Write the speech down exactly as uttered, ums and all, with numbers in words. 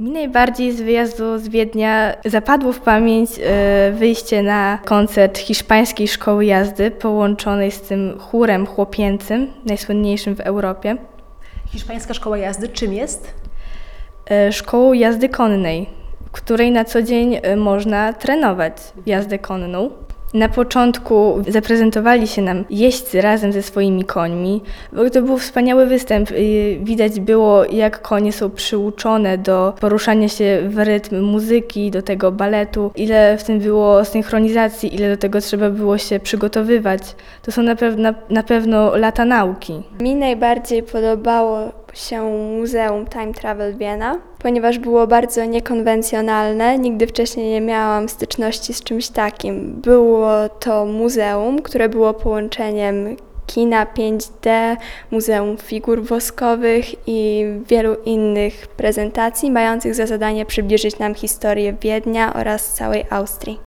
Mi najbardziej z wyjazdu z Wiednia zapadło w pamięć e, wyjście na koncert hiszpańskiej szkoły jazdy połączonej z tym chórem chłopięcym, najsłynniejszym w Europie. Hiszpańska szkoła jazdy czym jest? E, szkołą jazdy konnej, w której na co dzień e, można trenować jazdę konną. Na początku zaprezentowali się nam jeźdźcy razem ze swoimi końmi. To był wspaniały występ. Widać było, jak konie są przyuczone do poruszania się w rytm muzyki, do tego baletu. Ile w tym było synchronizacji, ile do tego trzeba było się przygotowywać. To są na, pew- na, na pewno lata nauki. Mi najbardziej podobało się Muzeum Time Travel Vienna, ponieważ było bardzo niekonwencjonalne. Nigdy wcześniej nie miałam styczności z czymś takim. Było to muzeum, które było połączeniem kina pięć D, Muzeum Figur Woskowych i wielu innych prezentacji mających za zadanie przybliżyć nam historię Wiednia oraz całej Austrii.